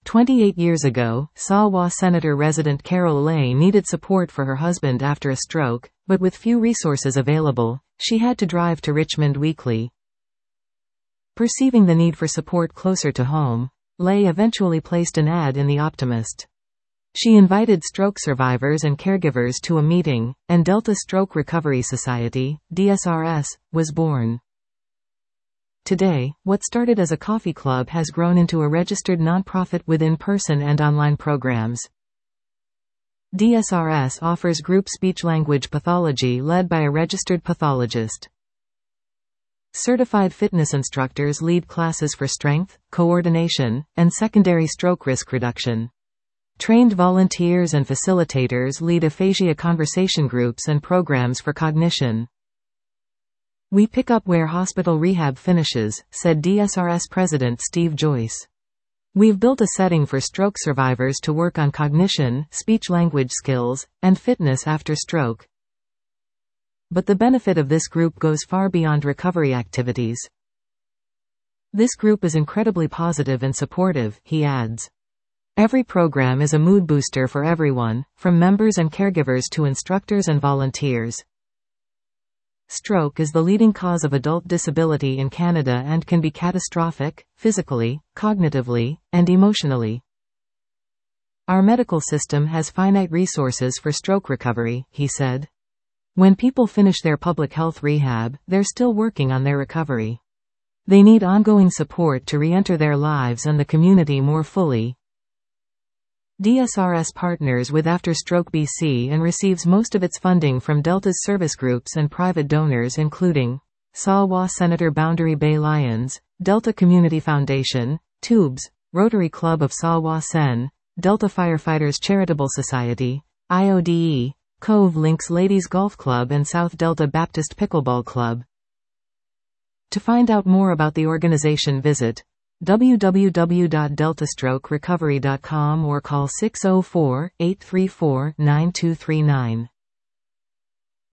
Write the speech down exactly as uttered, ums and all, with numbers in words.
twenty-eight years ago, Sawa Senator resident Carol Lay needed support for her husband after a stroke, but with few resources available, she had to drive to Richmond weekly. Perceiving the need for support closer to home, Lay eventually placed an ad in The Optimist. She invited stroke survivors and caregivers to a meeting, and Delta Stroke Recovery Society, D S R S, was born. Today, what started as a coffee club has grown into a registered nonprofit with in-person and online programs. D S R S offers group speech-language pathology led by a registered pathologist. Certified fitness instructors lead classes for strength, coordination, and secondary stroke risk reduction. Trained volunteers and facilitators lead aphasia conversation groups and programs for cognition. "We pick up where hospital rehab finishes," said D S R S President Steve Joyce. "We've built a setting for stroke survivors to work on cognition, speech-language skills, and fitness after stroke. But the benefit of this group goes far beyond recovery activities. This group is incredibly positive and supportive," he adds. "Every program is a mood booster for everyone, from members and caregivers to instructors and volunteers." Stroke is the leading cause of adult disability in Canada and can be catastrophic, physically, cognitively, and emotionally. "Our medical system has finite resources for stroke recovery," he said. "When people finish their public health rehab, they're still working on their recovery. They need ongoing support to re-enter their lives and the community more fully." D S R S partners with After Stroke B C and receives most of its funding from Delta's service groups and private donors including Sawa Senator Boundary Bay Lions, Delta Community Foundation, Tubes, Rotary Club of Sawa Sen, Delta Firefighters Charitable Society, I O D E, Cove Links Ladies Golf Club and South Delta Baptist Pickleball Club. To find out more about the organization, visit w w w dot delta stroke recovery dot com or call six oh four, eight three four, nine two three nine.